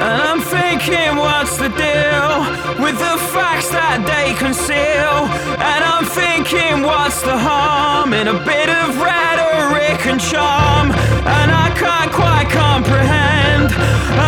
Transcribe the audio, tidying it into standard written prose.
And I'm thinking, what's the deal with the facts that they conceal? And I'm thinking, what's the harm in a bit of rhetoric and charm? And I can't quite comprehend